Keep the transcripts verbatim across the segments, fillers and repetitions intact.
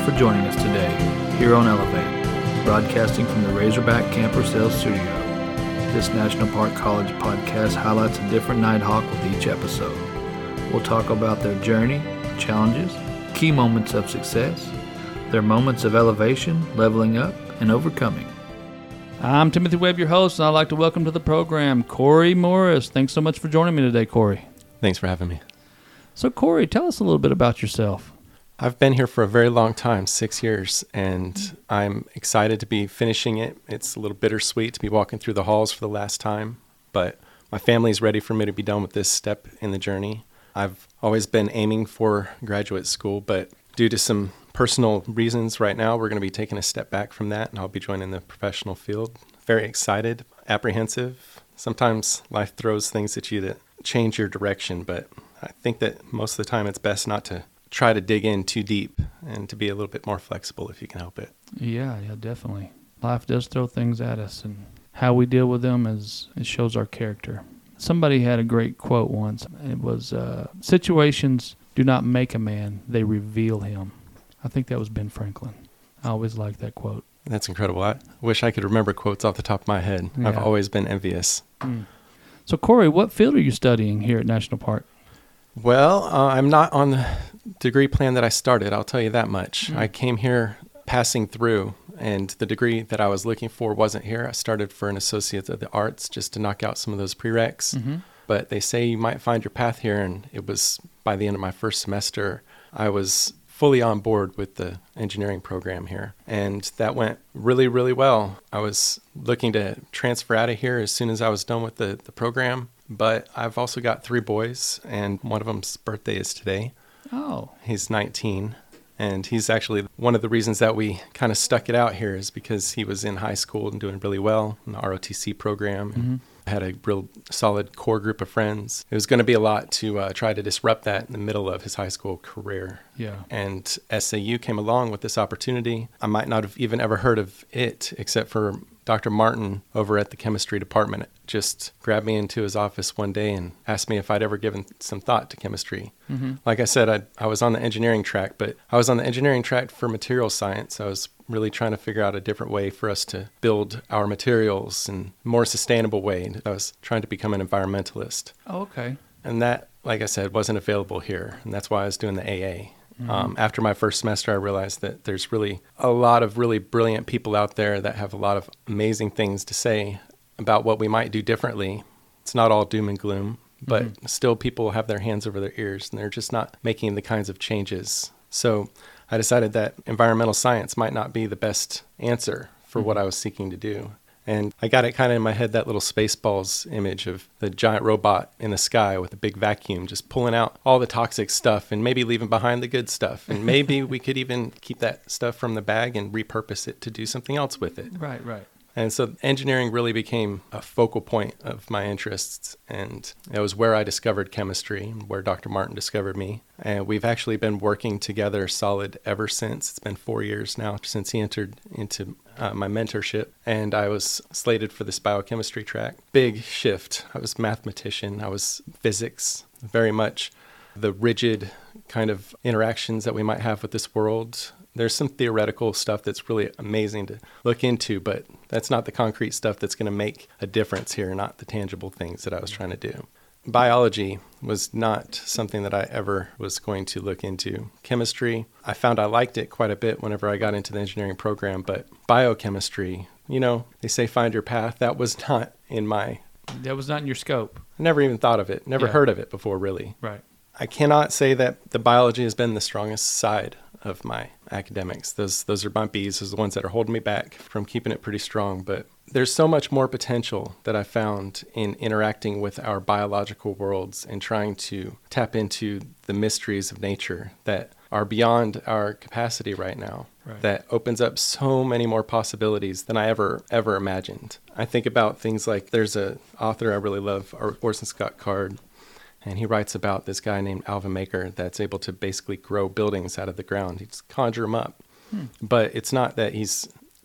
for joining us today here on Elevate, broadcasting from the Razorback Camper Sales Studio. This National Park College podcast highlights a different Nighthawk with each episode. We'll talk about their journey, challenges, key moments of success, their moments of elevation, leveling up, and overcoming. I'm Timothy Webb, your host, and I'd like to welcome to the program Corey Morris. Thanks so much for joining me today, Corey. Thanks for having me. So, Corey, tell us a little bit about yourself. I've been here for a very long time, six years, and I'm excited to be finishing it. It's a little bittersweet to be walking through the halls for the last time, but my family's ready for me to be done with this step in the journey. I've always been aiming for graduate school, but due to some personal reasons right now, we're going to be taking a step back from that, and I'll be joining the professional field. Very excited, apprehensive. Sometimes life throws things at you that change your direction, but I think that most of the time it's best not to try to dig in too deep and to be a little bit more flexible if you can help it. Yeah, yeah, definitely. Life does throw things at us, and how we deal with them is it shows our character. Somebody had a great quote once. It was, uh, situations do not make a man, they reveal him. I think that was Ben Franklin. I always liked that quote. That's incredible. I wish I could remember quotes off the top of my head. Yeah. I've always been envious. Mm. So, Corey, what field are you studying here at National Park? Well, uh, I'm not on the degree plan that I started, I'll tell you that much. Mm. I came here passing through, and the degree that I was looking for wasn't here. I started for an Associate of the Arts just to knock out some of those prereqs. Mm-hmm. But they say you might find your path here, and it was by the end of my first semester, I was fully on board with the engineering program here. And that went really, really well. I was looking to transfer out of here as soon as I was done with the, the program. But I've also got three boys, and one of them's birthday is today. Oh. He's nineteen, and he's actually one of the reasons that we kind of stuck it out here is because he was in high school and doing really well in the R O T C program. Mm-hmm. Had a real solid core group of friends. It was going to be a lot to uh, try to disrupt that in the middle of his high school career. Yeah. And S A U came along with this opportunity. I might not have even ever heard of it except for Doctor Martin over at the chemistry department just grabbed me into his office one day and asked me if I'd ever given some thought to chemistry. Mm-hmm. Like I said, I, I was on the engineering track, but I was on the engineering track for material science. I was really trying to figure out a different way for us to build our materials in a more sustainable way. I was trying to become an environmentalist. Oh, okay. And that, like I said, wasn't available here. And that's why I was doing the A A. Mm-hmm. Um, after my first semester, I realized that there's really a lot of really brilliant people out there that have a lot of amazing things to say about what we might do differently. It's not all doom and gloom, but mm-hmm. still people have their hands over their ears and they're just not making the kinds of changes. So I decided that environmental science might not be the best answer for mm-hmm. what I was seeking to do. And I got it kind of in my head, that little Spaceballs image of the giant robot in the sky with a big vacuum just pulling out all the toxic stuff and maybe leaving behind the good stuff. And maybe we could even keep that stuff from the bag and repurpose it to do something else with it. Right, right. And so engineering really became a focal point of my interests. And it was where I discovered chemistry, where Doctor Martin discovered me. And we've actually been working together solid ever since. It's been four years now since he entered into uh, my mentorship. And I was slated for this biochemistry track. Big shift. I was mathematician. I was physics, very much the rigid kind of interactions that we might have with this world. There's some theoretical stuff that's really amazing to look into, but that's not the concrete stuff that's going to make a difference here, not the tangible things that I was trying to do. Biology was not something that I ever was going to look into. Chemistry, I found I liked it quite a bit whenever I got into the engineering program, but biochemistry, you know, they say find your path. That was not in my... That was not in your scope. I never even thought of it, never Yeah. heard of it before, really. Right. I cannot say that the biology has been the strongest side of my academics. Those those are my B's, those are the ones that are holding me back from keeping it pretty strong. But there's so much more potential that I found in interacting with our biological worlds and trying to tap into the mysteries of nature that are beyond our capacity right now. Right. That opens up so many more possibilities than I ever, ever imagined. I think about things like there's an author I really love, Orson Scott Card, and he writes about this guy named Alvin Maker that's able to basically grow buildings out of the ground. He just conjure them up. Hmm. But it's not that he's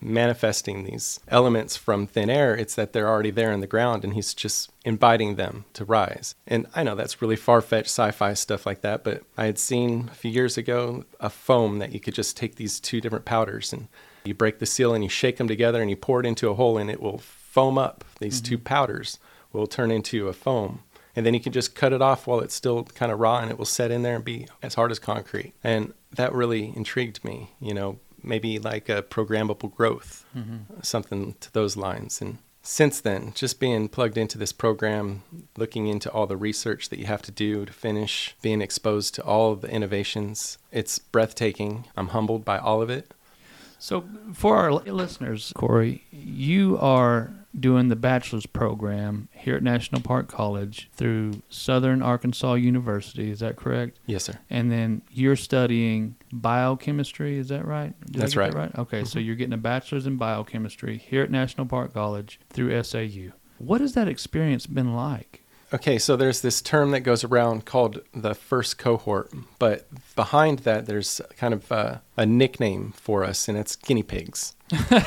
manifesting these elements from thin air. It's that they're already there in the ground and he's just inviting them to rise. And I know that's really far-fetched sci-fi stuff like that, but I had seen a few years ago a foam that you could just take these two different powders and you break the seal and you shake them together and you pour it into a hole and it will foam up. These mm-hmm. two powders will turn into a foam. And then you can just cut it off while it's still kind of raw and it will set in there and be as hard as concrete. And that really intrigued me, you know, maybe like a programmable growth, mm-hmm. something to those lines. And since then, just being plugged into this program, looking into all the research that you have to do to finish, being exposed to all of the innovations, it's breathtaking. I'm humbled by all of it. So for our listeners, Corey, you are doing the bachelor's program here at National Park College through Southern Arkansas University. Is that correct? Yes, sir. And then you're studying biochemistry. Is that right? Did That's right. That right. Okay, Mm-hmm. So you're getting a bachelor's in biochemistry here at National Park College through S A U. What has that experience been like? Okay, so there's this term that goes around called the first cohort, but behind that there's kind of uh, a nickname for us, and it's guinea pigs.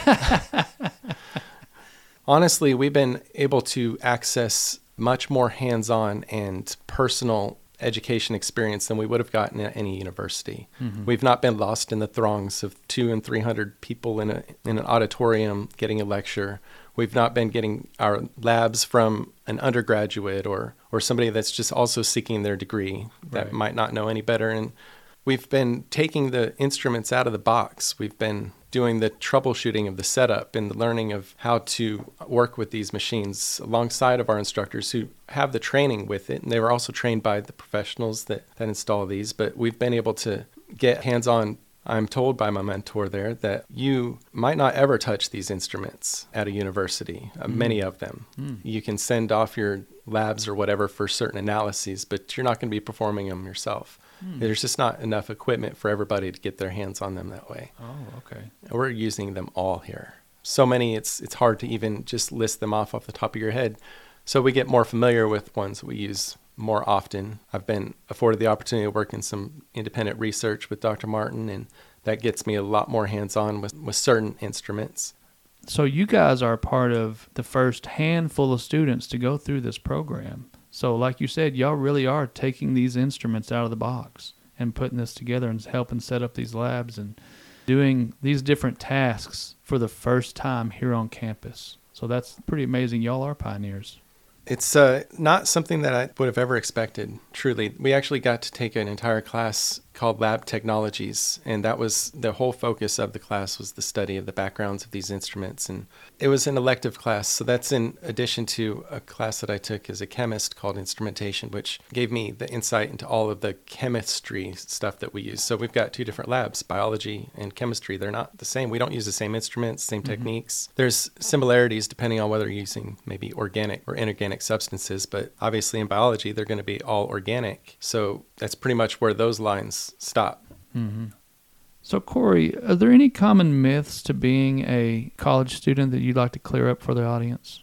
Honestly, we've been able to access much more hands-on and personal education experience than we would have gotten at any university. Mm-hmm. We've not been lost in the throngs of two and three hundred people in a in an auditorium getting a lecture. We've not been getting our labs from an undergraduate or or somebody that's just also seeking their degree that Right. might not know any better. And we've been taking the instruments out of the box. We've been doing the troubleshooting of the setup and the learning of how to work with these machines alongside of our instructors who have the training with it. And they were also trained by the professionals that, that install these. But we've been able to get hands-on. I'm told by my mentor there that you might not ever touch these instruments at a university, uh, mm. many of them. Mm. You can send off your labs or whatever for certain analyses, but you're not going to be performing them yourself. Mm. There's just not enough equipment for everybody to get their hands on them that way. Oh, okay. We're using them all here. So many, it's it's hard to even just list them off off the top of your head. So we get more familiar with ones that we use more often. I've been afforded the opportunity to work in some independent research with Doctor Martin, and that gets me a lot more hands-on with, with certain instruments. So you guys are part of the first handful of students to go through this program. So like you said, y'all really are taking these instruments out of the box and putting this together and helping set up these labs and doing these different tasks for the first time here on campus. So that's pretty amazing. Y'all are pioneers. It's uh, not something that I would have ever expected, truly. We actually got to take an entire class called Lab Technologies, and that was the whole focus of the class was the study of the backgrounds of these instruments. And it was an elective class, so that's in addition to a class that I took as a chemist called Instrumentation, which gave me the insight into all of the chemistry stuff that we use. So we've got two different labs, biology and chemistry. They're not the same. We don't use the same instruments, same mm-hmm. techniques. There's similarities depending on whether you're using maybe organic or inorganic substances, but obviously in biology, they're going to be all organic. So that's pretty much where those lines stop. Mm-hmm. So, Corey, are there any common myths to being a college student that you'd like to clear up for the audience?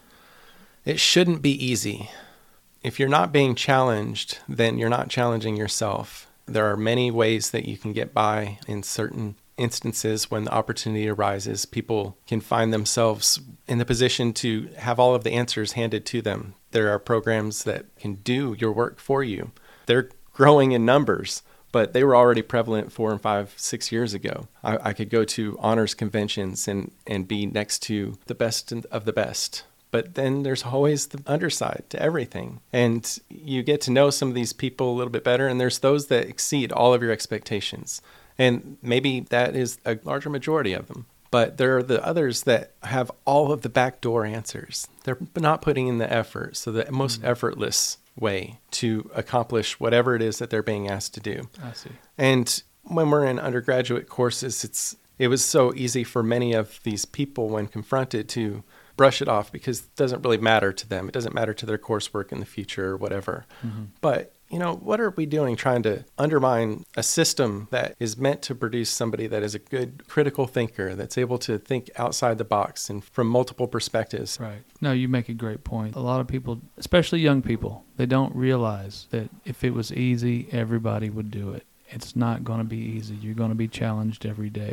It shouldn't be easy. If you're not being challenged, then you're not challenging yourself. There are many ways that you can get by in certain instances when the opportunity arises. People can find themselves in the position to have all of the answers handed to them. There are programs that can do your work for you. They're growing in numbers, but they were already prevalent four and five, six years ago. I, I could go to honors conventions and, and be next to the best of the best. But then there's always the underside to everything. And you get to know some of these people a little bit better, and there's those that exceed all of your expectations. And maybe that is a larger majority of them. But there are the others that have all of the backdoor answers. They're not putting in the effort, so the most mm-hmm. effortless way to accomplish whatever it is that they're being asked to do. I see. And when we're in undergraduate courses, it's it was so easy for many of these people when confronted to brush it off because it doesn't really matter to them. It doesn't matter to their coursework in the future or whatever. Mm-hmm. But you know, what are we doing trying to undermine a system that is meant to produce somebody that is a good critical thinker, that's able to think outside the box and from multiple perspectives? Right. No, you make a great point. A lot of people, especially young people, they don't realize that if it was easy, everybody would do it. It's not going to be easy. You're going to be challenged every day.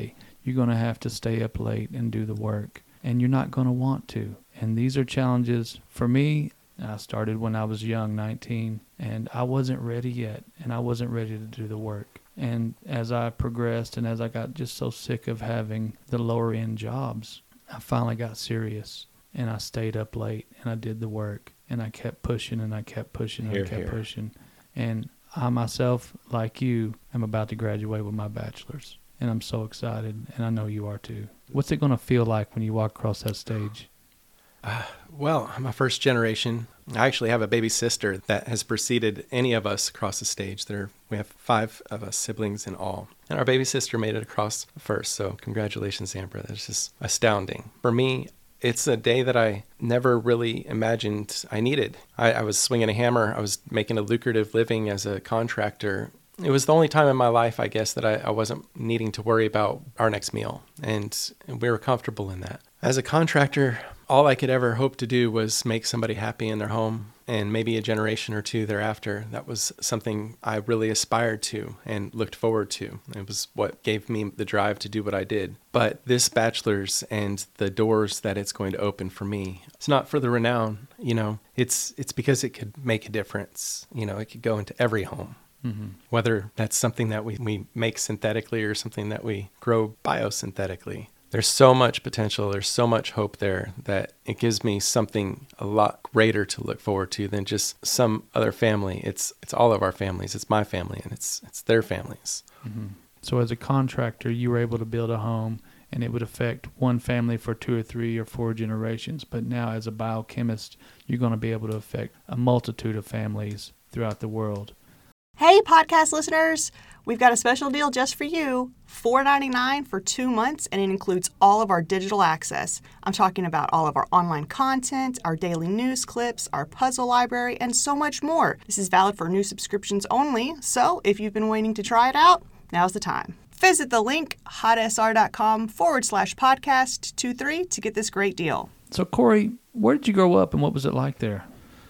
You're going to have to stay up late and do the work, and you're not going to want to. And these are challenges for me. I started when I was young, nineteen, and I wasn't ready yet, and I wasn't ready to do the work. And as I progressed and as I got just so sick of having the lower end jobs, I finally got serious, and I stayed up late, and I did the work, and I kept pushing, and I kept pushing, and Here, I kept here. pushing. And I myself, like you, am about to graduate with my bachelor's, and I'm so excited, and I know you are too. What's it going to feel like when you walk across that stage? Uh, well, I'm a first generation. I actually have a baby sister that has preceded any of us across the stage. There, we have five of us siblings in all. And our baby sister made it across first. So congratulations, Amber. That's just astounding. For me, it's a day that I never really imagined I needed. I, I was swinging a hammer. I was making a lucrative living as a contractor. It was the only time in my life, I guess, that I, I wasn't needing to worry about our next meal. And we were comfortable in that. As a contractor, all I could ever hope to do was make somebody happy in their home, and maybe a generation or two thereafter. That was something I really aspired to and looked forward to. It was what gave me the drive to do what I did. But this bachelor's and the doors that it's going to open for me, it's not for the renown, you know, it's it's because it could make a difference. You know, it could go into every home. Mm-hmm. Whether that's something that we, we make synthetically or something that we grow biosynthetically. There's so much potential. There's so much hope there that it gives me something a lot greater to look forward to than just some other family. It's it's all of our families. It's my family, and it's it's their families. Mm-hmm. So as a contractor, you were able to build a home, and it would affect one family for two or three or four generations. But now as a biochemist, you're going to be able to affect a multitude of families throughout the world. Hey, podcast listeners! We've got a special deal just for you. four dollars and ninety-nine cents for two months, and it includes all of our digital access. I'm talking about all of our online content, our daily news clips, our puzzle library, and so much more. This is valid for new subscriptions only, so if you've been waiting to try it out, now's the time. Visit the link, hotsr.com forward slash podcast two three to get this great deal. So, Corey, where did you grow up, and what was it like there?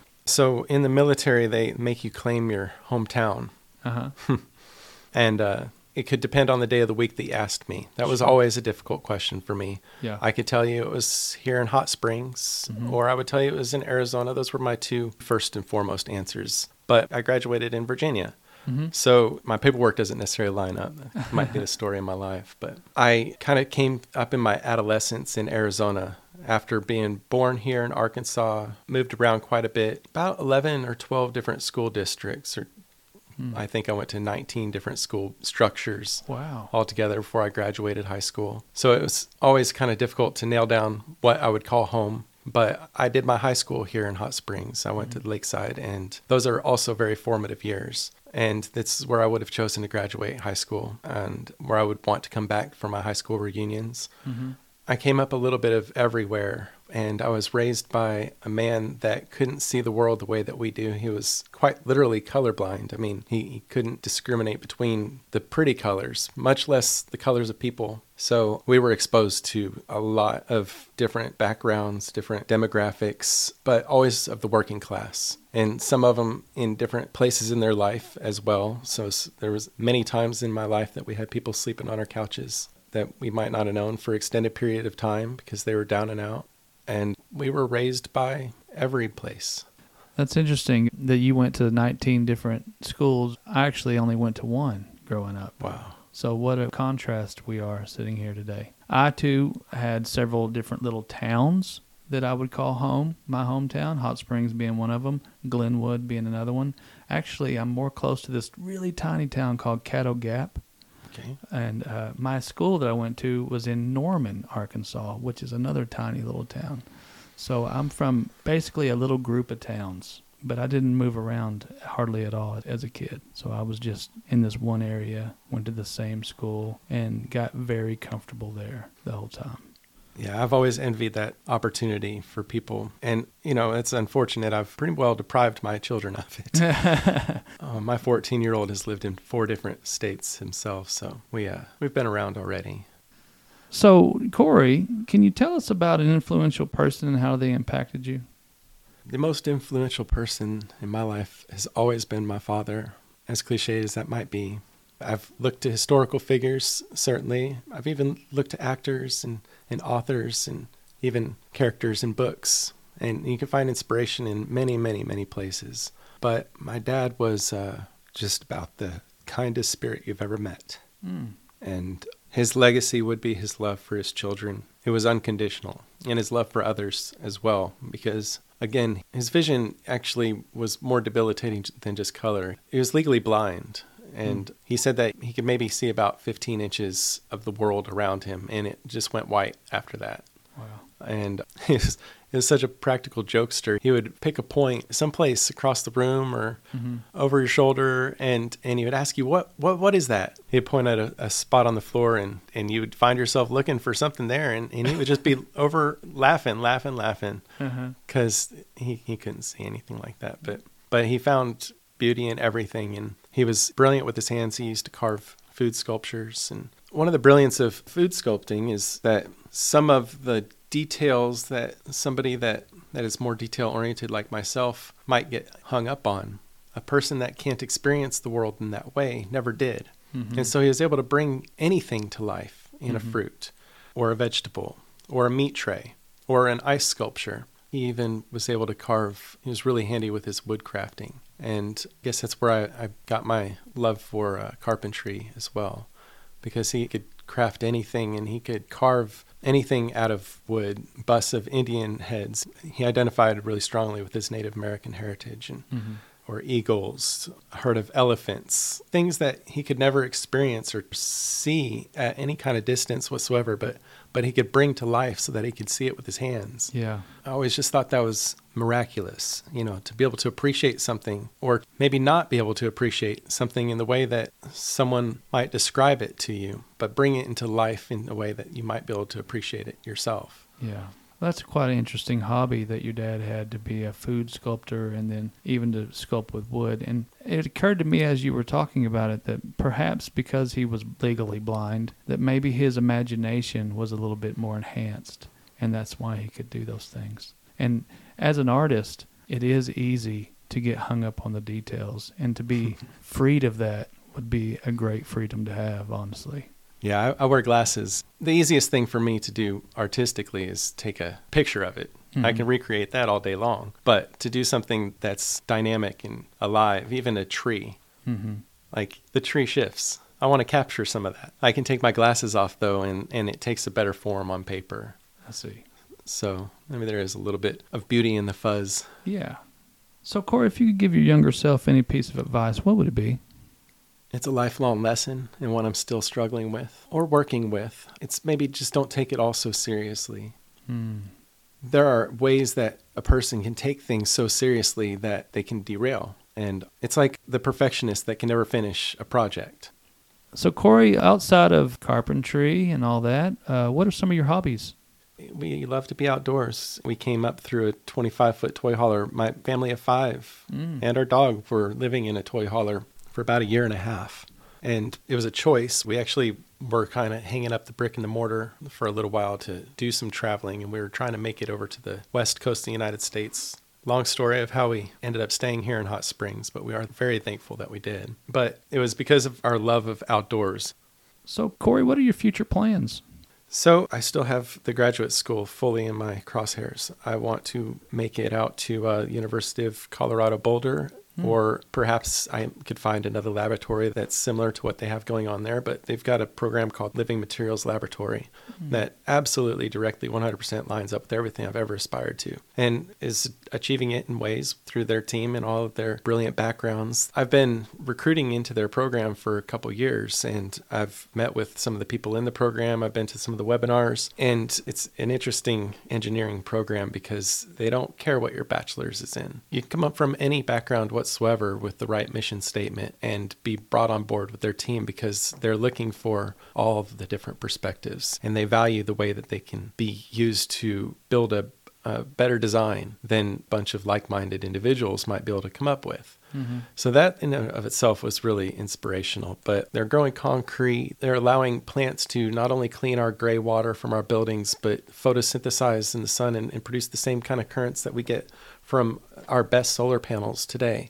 So in the military, they make you claim your hometown. Uh-huh. And uh, it could depend on the day of the week that you asked me. That was always a difficult question for me. Yeah. I could tell you it was here in Hot Springs, mm-hmm. or I would tell you it was in Arizona. Those were my two first and foremost answers. But I graduated in Virginia. Mm-hmm. So my paperwork doesn't necessarily line up. That might be the story of my life. But I kind of came up in my adolescence in Arizona after being born here in Arkansas, moved around quite a bit, about eleven or twelve different school districts, or hmm. I think I went to nineteen different school structures wow. altogether before I graduated high school. So it was always kind of difficult to nail down what I would call home. But I did my high school here in Hot Springs. I went mm-hmm. to Lakeside, and those are also very formative years. And this is where I would have chosen to graduate high school and where I would want to come back for my high school reunions. Mm-hmm. I came up a little bit of everywhere, and I was raised by a man that couldn't see the world the way that we do. He was quite literally colorblind. I mean, he, he couldn't discriminate between the pretty colors, much less the colors of people. So we were exposed to a lot of different backgrounds, different demographics, but always of the working class. And some of them in different places in their life as well. So there was many times in my life that we had people sleeping on our couches that we might not have known for extended period of time because they were down and out. And we were raised by every place. That's interesting that you went to nineteen different schools. I actually only went to one growing up. Wow. So what a contrast we are sitting here today. I, too, had several different little towns that I would call home, my hometown, Hot Springs being one of them, Glenwood being another one. Actually, I'm more close to this really tiny town called Caddo Gap. Okay. And uh, my school that I went to was in Norman, Arkansas, which is another tiny little town. So I'm from basically a little group of towns, but I didn't move around hardly at all as a kid. So I was just in this one area, went to the same school, and got very comfortable there the whole time. Yeah, I've always envied that opportunity for people. And, you know, it's unfortunate. I've pretty well deprived my children of it. uh, my fourteen-year-old has lived in four different states himself, so we, uh, we've been around already. So, Corey, can you tell us about an influential person and how they impacted you? The most influential person in my life has always been my father, as cliche as that might be. I've looked to historical figures, certainly. I've even looked to actors and, and authors and even characters in books. And you can find inspiration in many, many, many places. But my dad was uh, just about the kindest spirit you've ever met. Mm. And his legacy would be his love for his children. It was unconditional. And his love for others as well. Because, again, his vision actually was more debilitating than just color. He was legally blind. And mm. he said that he could maybe see about fifteen inches of the world around him. And it just went white after that. Wow. And he was, he was such a practical jokester. He would pick a point someplace across the room or mm-hmm. over your shoulder, and, and he would ask you, what what what is that? He'd point at a, a spot on the floor, and, and you would find yourself looking for something there, and, and he would just be over laughing, laughing, laughing, because uh-huh. he, he couldn't see anything like that. But, but he found beauty in everything, and he was brilliant with his hands. He used to carve food sculptures. And one of the brilliance of food sculpting is that some of the details that somebody that, that is more detail-oriented like myself might get hung up on, a person that can't experience the world in that way never did. Mm-hmm. And so he was able to bring anything to life in mm-hmm. a fruit or a vegetable or a meat tray or an ice sculpture. He even was able to carve. He was really handy with his wood crafting. And I guess that's where I, I got my love for uh, carpentry as well, because he could craft anything and he could carve anything out of wood, busts of Indian heads. He identified really strongly with his Native American heritage, and mm-hmm. or eagles, a herd of elephants, things that he could never experience or see at any kind of distance whatsoever, but but he could bring to life so that he could see it with his hands. Yeah. I always just thought that was miraculous, you know, to be able to appreciate something, or maybe not be able to appreciate something in the way that someone might describe it to you, but bring it into life in a way that you might be able to appreciate it yourself. Yeah. That's quite an interesting hobby that your dad had, to be a food sculptor and then even to sculpt with wood. And it occurred to me as you were talking about it that perhaps because he was legally blind, that maybe his imagination was a little bit more enhanced, and that's why he could do those things. And as an artist, it is easy to get hung up on the details, and to be freed of that would be a great freedom to have, honestly. Yeah, I, I wear glasses. The easiest thing for me to do artistically is take a picture of it. Mm-hmm. I can recreate that all day long. But to do something that's dynamic and alive, even a tree, mm-hmm. like the tree shifts. I want to capture some of that. I can take my glasses off, though, and, and it takes a better form on paper. I see. So maybe there is a little bit of beauty in the fuzz. Yeah. So, Corey, if you could give your younger self any piece of advice, what would it be? It's a lifelong lesson, and one I'm still struggling with or working with. It's maybe just don't take it all so seriously. Mm. There are ways that a person can take things so seriously that they can derail. And it's like the perfectionist that can never finish a project. So, Corey, outside of carpentry and all that, uh, what are some of your hobbies? We love to be outdoors. We came up through a twenty-five-foot toy hauler. My family of five mm. and our dog were living in a toy hauler for about a year and a half. And it was a choice. We actually were kind of hanging up the brick and the mortar for a little while to do some traveling, and we were trying to make it over to the west coast of the United States. Long story of how we ended up staying here in Hot Springs, but we are very thankful that we did. But it was because of our love of outdoors. So, Corey, what are your future plans? So I still have the graduate school fully in my crosshairs. I want to make it out to uh, University of Colorado Boulder, mm. or perhaps I could find another laboratory that's similar to what they have going on there. But they've got a program called Living Materials Laboratory mm. that absolutely directly one hundred percent lines up with everything I've ever aspired to, and is achieving it in ways through their team and all of their brilliant backgrounds. I've been recruiting into their program for a couple years, and I've met with some of the people in the program. I've been to some of the webinars, and it's an interesting engineering program because they don't care what your bachelor's is in. You can come up from any background whatsoever with the right mission statement and be brought on board with their team because they're looking for all of the different perspectives, and they value the way that they can be used to build a a better design than a bunch of like-minded individuals might be able to come up with. Mm-hmm. So that in and of itself was really inspirational. But they're growing concrete. They're allowing plants to not only clean our gray water from our buildings, but photosynthesize in the sun and, and produce the same kind of currents that we get from our best solar panels today.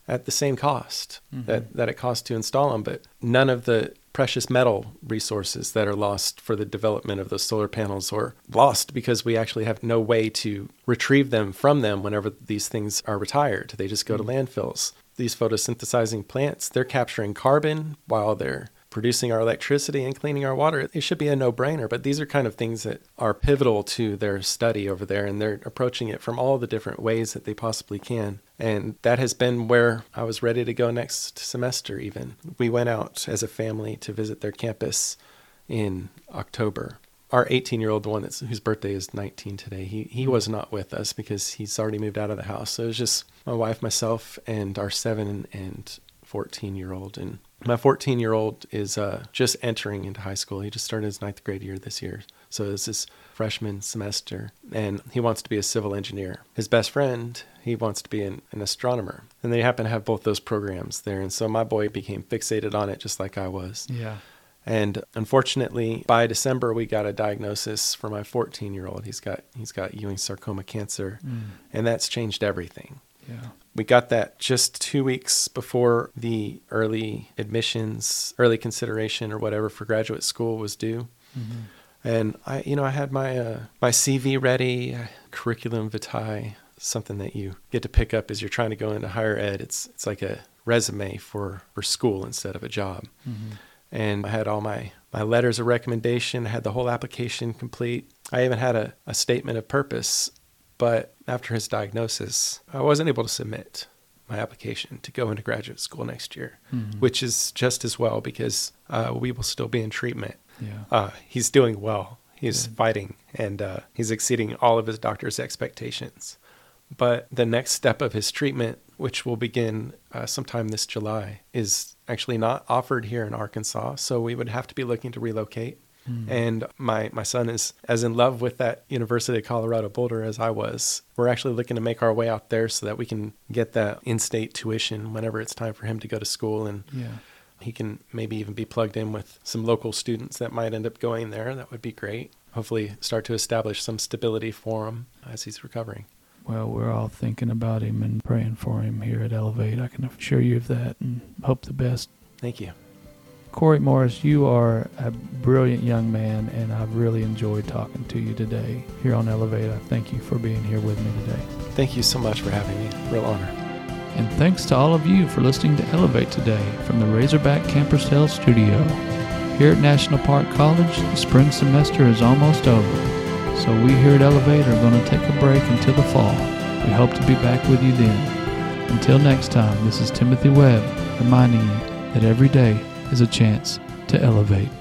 at the same cost Mm-hmm. that, that it costs to install them, but none of the precious metal resources that are lost for the development of those solar panels or lost because we actually have no way to retrieve them from them whenever these things are retired. They just go to landfills. These photosynthesizing plants, they're capturing carbon while they're producing our electricity and cleaning our water. It should be a no-brainer, but these are kind of things that are pivotal to their study over there, and they're approaching it from all the different ways that they possibly can. And that has been where I was ready to go next semester even. We went out as a family to visit their campus in October. Our eighteen-year-old, the one that's, whose birthday is nineteen today, he, he was not with us because he's already moved out of the house. So it was just my wife, myself, and our seven and fourteen-year-old. And my fourteen-year-old is uh, just entering into high school. He just started his ninth grade year this year. So this is freshman semester, and he wants to be a civil engineer. His best friend, he wants to be an, an astronomer. And they happen to have both those programs there. And so my boy became fixated on it just like I was. Yeah. And unfortunately, by December, we got a diagnosis for my fourteen-year-old. He's got he's got Ewing sarcoma cancer, mm. and that's changed everything. Yeah. We got that just two weeks before the early admissions, early consideration or whatever for graduate school was due. Mm-hmm. And I, you know, I had my uh, my C V ready, uh, curriculum vitae, something that you get to pick up as you're trying to go into higher ed. It's it's like a resume for, for school instead of a job. Mm-hmm. And I had all my, my letters of recommendation. I had the whole application complete. I even had a, a statement of purpose. But after his diagnosis, I wasn't able to submit my application to go into graduate school next year, mm-hmm. which is just as well because uh, we will still be in treatment. Yeah. Uh, he's doing well. He's Good. fighting, and uh, he's exceeding all of his doctor's expectations. But the next step of his treatment, which will begin uh, sometime this July, is actually not offered here in Arkansas. So we would have to be looking to relocate. Mm. And my, my son is as in love with that University of Colorado Boulder as I was. We're actually looking to make our way out there so that we can get that in-state tuition whenever it's time for him to go to school. And yeah. he can maybe even be plugged in with some local students that might end up going there. That would be great. Hopefully start to establish some stability for him as he's recovering. Well, we're all thinking about him and praying for him here at Elevate. I can assure you of that and hope the best. Thank you. Corey Morris, you are a brilliant young man, and I've really enjoyed talking to you today here on Elevate. I thank you for being here with me today. Thank you so much for having me. Real honor. And thanks to all of you for listening to Elevate today from the Razorback Camper-Sale Studio. Here at National Park College, the spring semester is almost over. So we here at Elevate are going to take a break until the fall. We hope to be back with you then. Until next time, this is Timothy Webb reminding you that every day is a chance to elevate.